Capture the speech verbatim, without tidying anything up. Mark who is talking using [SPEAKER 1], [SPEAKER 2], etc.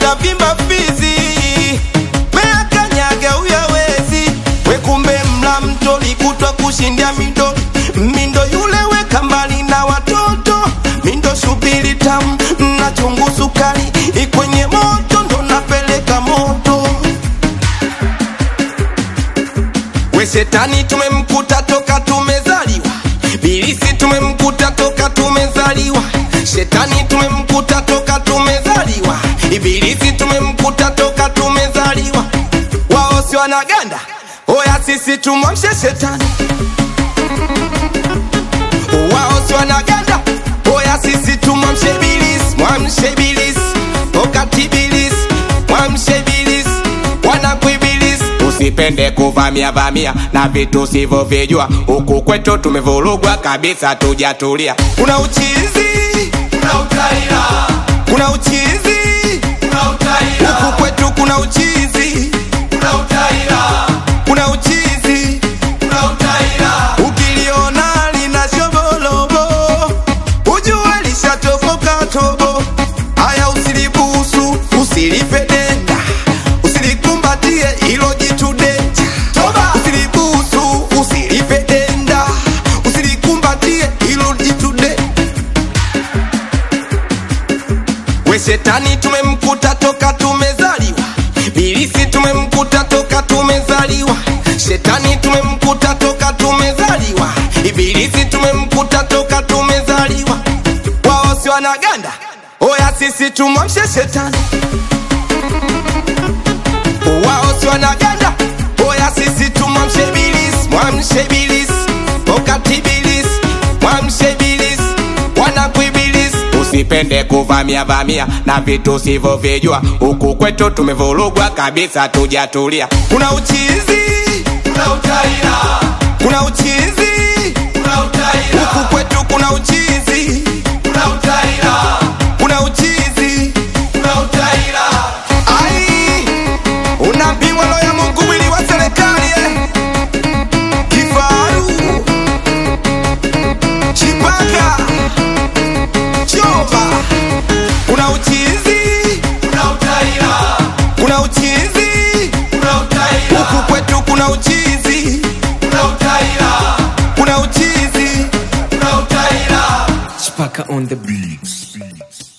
[SPEAKER 1] unavimba fizi, mea kanyaga uyawezi. We kumbe mla mto likutwa kushindia mindo, mindo yule weka mbali na watoto. Mindo shubiri tamu na chungu sukari, ikwenye moto ndo napeleka moto. We shetani tumemkuta toka tumezaliwa, bilisi tumemkuta toka tumezaliwa. Shetani tumemkuta toka tumezaliwa, ibilisi tumemkuta toka tumezaliwa. Wao si wanaganda, oya sisi tumwamshe shetani. Wao si wanaganda, oya sisi tumwamshe bilisi. Mwamshe bilisi, wakati bilisi, mwamshe bilisi, wanakuibilisi. Usipende kuvamia vamia na vitu sivyo vijua, huku kwetu tumevurugwa kabisa tujatulia. Kuna uchizi, kuna utaira, kuna uchizi, kuna utaira. Huku kwetu kuna uchizi, kuna utaira, kuna uchizi, kuna utaira. Ukiliona lina shobolobo, ujue lishatoboka tobo. Haya usilibusu, usilipe denda, usilikumbatie ilo jitu denja. Usilibusu, usilipe denda, usilikumbatie ilo jitu denja. We shetani tumemkuta toka tumezaliwa, bilisi tumemkuta toka tumezaliwa. Shetani tumemkuta toka tumezaliwa, ibilisi tumemkuta toka tumezaliwa. Wao si wanaganda, oya sisi tumwamshe shetani. Wao si wanaganda, oya sisi tumwamshe bilisi. Mwamshe bilisi, wakati bilisi, mwamshe bilisi, wanakuibilisi. Usipende kuvamia vamia na vitu sivyo vijua, huku kwetu tumevurugwa kabisa tujatulia. Kuna uchizi, kuna utaira, kuna uchizi, kuna utaira. Huku kwetu kuna uchizi, kuna utaira, kuna uchizi, kuna utaira. Ai, unapimwa roho ya Mungu mwili wa serikali eh. Kifaru, Chipaka, Choba. Kuna uchizi, kuna utaira, kuna uchizi, kuna utaira. Huku kwetu kuna uchizi, kuna utaira, kuna uchizi, kuna utaira.
[SPEAKER 2] Chipaka on the beats.